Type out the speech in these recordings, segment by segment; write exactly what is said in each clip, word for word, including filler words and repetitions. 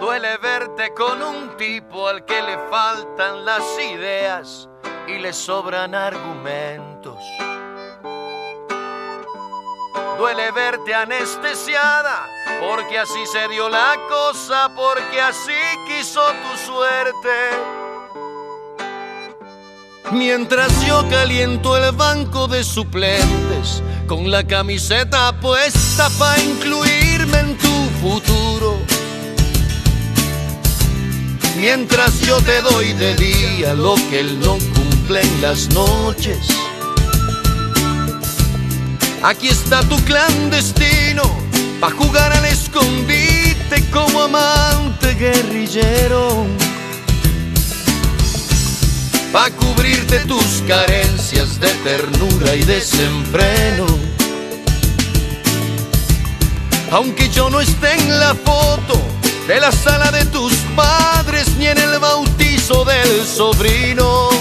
Duele verte con un tipo al que le faltan las ideas y le sobran argumentos. Duele verte anestesiada, porque así se dio la cosa, porque así quiso tu suerte. Mientras yo caliento el banco de suplentes, con la camiseta puesta para incluirme en tu futuro. Mientras yo te doy de día lo que él no cumple en las noches. Aquí está tu clandestino, pa' jugar al escondite como amante guerrillero, pa' cubrirte tus carencias de ternura y desenfreno. Aunque yo no esté en la foto de la sala de tus padres ni en el bautizo del sobrino.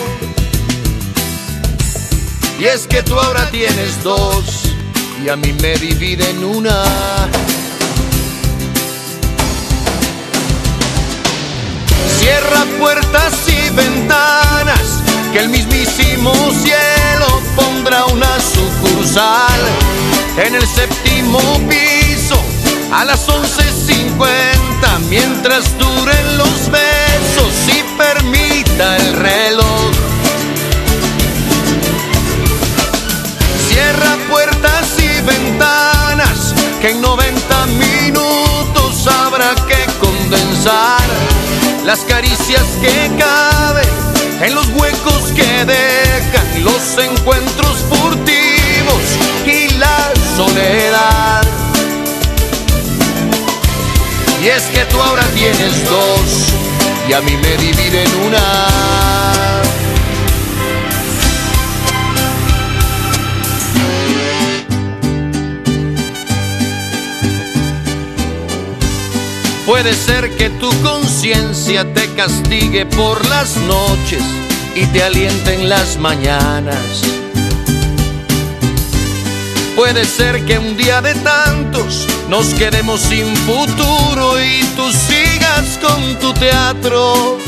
Y es que tú ahora tienes dos y a mí me dividen una. Cierra puertas y ventanas, que el mismísimo cielo pondrá una sucursal en el séptimo piso a las once cincuenta, mientras duren los besos y permita el reloj. Cierra puertas y ventanas, que en noventa minutos habrá que condensar las caricias que caben en los huecos que dejan los encuentros furtivos y la soledad. Y es que tú ahora tienes dos y a mí me dividen una. Puede ser que tu conciencia te castigue por las noches y te aliente en las mañanas. Puede ser que un día de tantos nos quedemos sin futuro y tú sigas con tu teatro.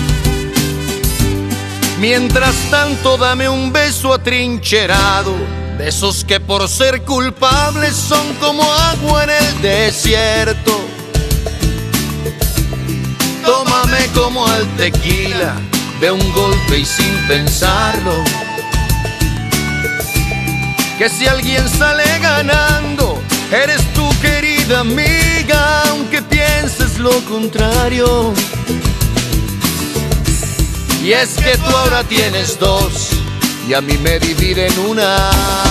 Mientras tanto, dame un beso atrincherado, de esos que por ser culpables son como agua en el desierto. Tómame como al tequila, de un golpe y sin pensarlo. Que si alguien sale ganando, eres tu querida amiga, aunque pienses lo contrario. Y es que tú ahora tienes dos y a mí me dividen una.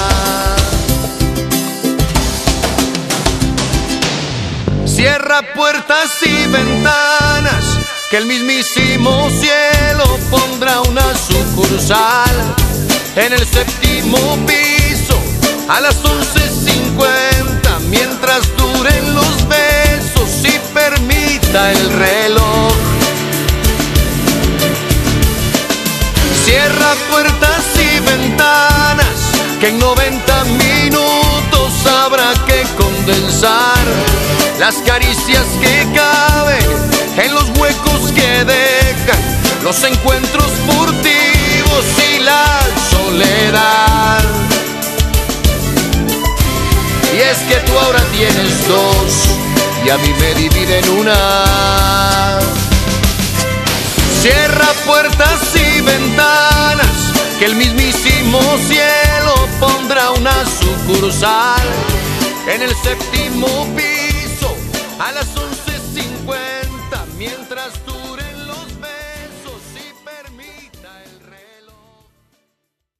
Cierra puertas y ventanas, que el mismísimo cielo pondrá una sucursal en el séptimo piso a las once cincuenta, mientras duren los besos y permita el reloj. Cierra puertas y ventanas, que en noventa minutos habrá que condensar las caricias que caben en los huecos que dejan los encuentros furtivos y la soledad. Y es que tú ahora tienes dos y a mí me dividen una. Cierra puertas y ventanas, que el mismísimo cielo pondrá una sucursal en el séptimo piso a las once cincuenta, mientras tú